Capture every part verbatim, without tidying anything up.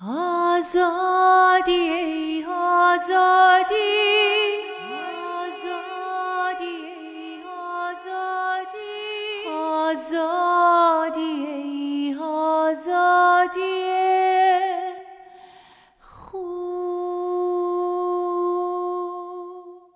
آزادی ای آزادی، آزادی ای آزادی، آزادی ای آزادی خوب.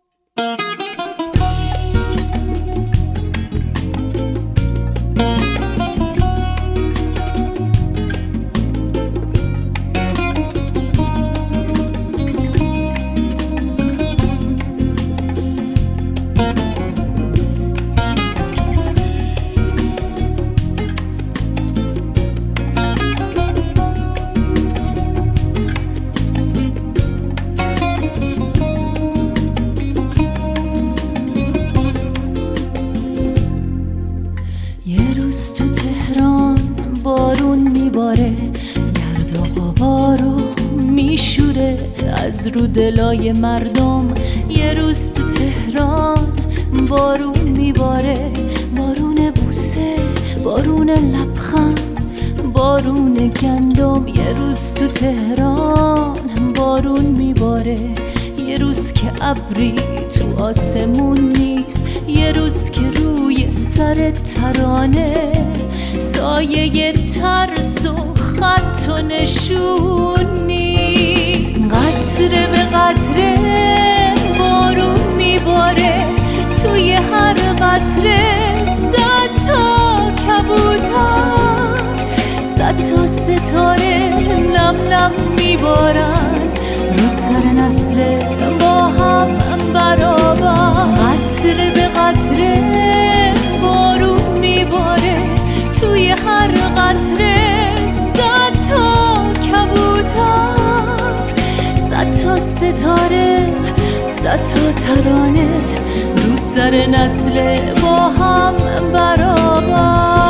یه روز تو تهران بارون میباره، گرد و غبارو میشوره از رو دلای مردم. یه روز تو تهران بارون میباره، بارون بوسه، بارون لبخند، بارون گندم. یه روز تو تهران بارون میباره، یه روز که ابری تو آسمون نیست، یه روز که روی سر ترانه سایه ترس و خط و نشون نیست. قطره به قطره بارون میباره، توی هر قطره صد تا کبوتر، صد تا ستاره نم نم میبارن رو سر نسل با هم برابر. قطره به قطره بارون میباره، توی هر قطره صد تا کبوتر، صد تا ستاره، صد تا ترانه رو سر نسل با هم برابر.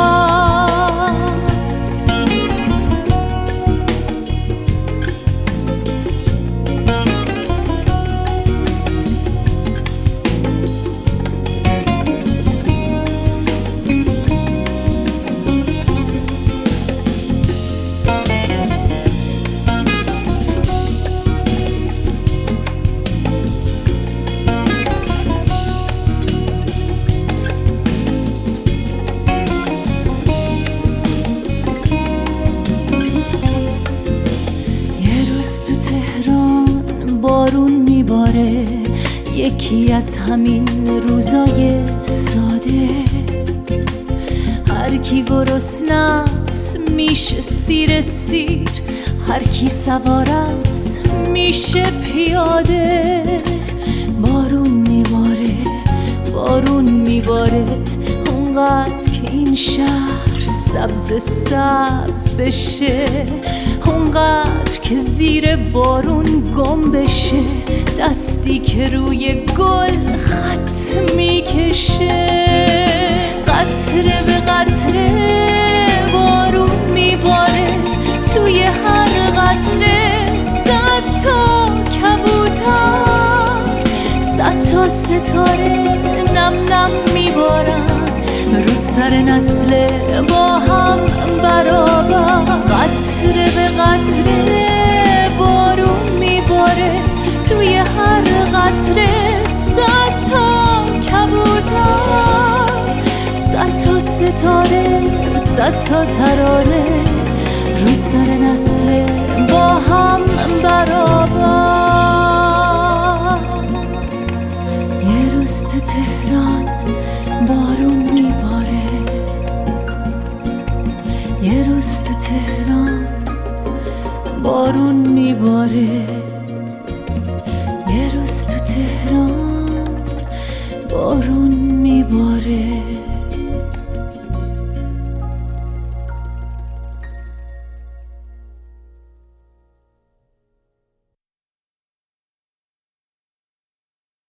بارون میباره، یکی از همین روزای ساده، هر کی گرسنه‌ست میشه سیر سیر، هر کی سوارست میشه پیاده. بارون میباره، بارون میباره، اونقدر که این شهر سبز سبز بشه، اونقدر که زیر بارون گم بشه، دستی که روی گل خط میکشه. قطره به قطره بارون میباره، توی هر قطره صد تا کبوتر، صد تا ستاره نم نم میبارن رو سر نسل با هم برابر. قطره به قطره بارون میباره، توی هر قطره صد تا کبوتر، صد تا ستاره، صد تا ترانه رو سر نسل با هم برابر. یه روز تو تهران بارون میباره، یه روز تو تهران بارون میباره.